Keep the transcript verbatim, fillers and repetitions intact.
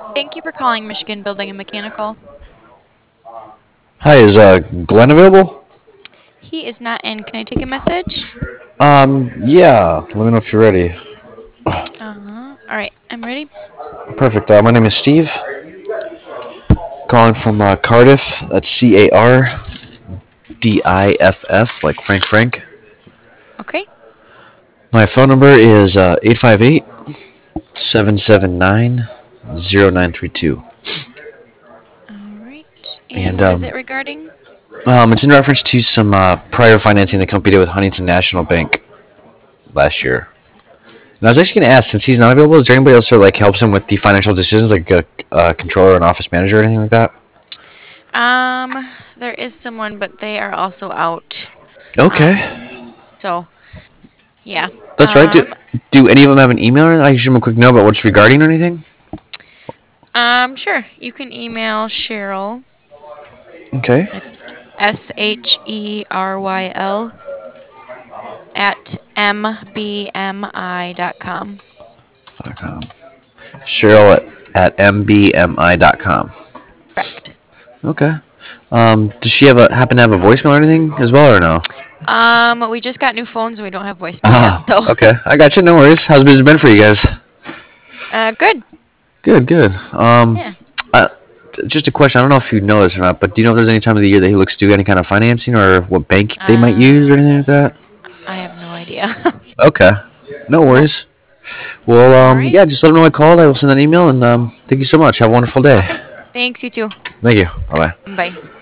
Thank you for calling Michigan Building and Mechanical. Hi, is uh Glenn available? He is not in. Can I take a message? Um, yeah. Let me know if you're ready. Uh, all right, I'm ready. Perfect. Uh, my name is Steve. Calling from uh, Cardiff. That's C A R D I F F, like Frank Frank. Okay. My phone number is uh, eight five eight, seven seven nine, zero nine three two. All right. And And what is um, it regarding? um, it's in reference to some uh, prior financing the company did with Huntington National Bank last year. And I was actually going to ask, since he's not available, is there anybody else that like helps him with the financial decisions, like a, a controller, an office manager, or anything like that? Um, there is someone, but they are also out. Um, Okay. so yeah. That's right. Do, Um, do any of them have an email? I can shoot them a quick note about what's regarding or anything? um, sure. You can email Cheryl. Okay. It's S H E R Y L at m b m i dot com. Um, Cheryl at, at m b m i dot com. Correct. Okay. Um, does she have a happen to have a voicemail or anything as well, or no? Um, we just got new phones and we don't have voicemail yet. Ah, So, okay. I got you. No worries. How's business been for you guys? uh, good. Good, good. Um, Yeah. uh, just a question. I don't know if you know this or not, but do you know if there's any time of the year that he looks to do any kind of financing or what bank they might use or Um, anything like that? I have no idea. Okay. No Nope. worries. Well, All um, right. yeah, just let them know I called. I will send an email, and um, thank you so much. Have a wonderful day. Thanks, you too. Thank you. Bye bye. Bye.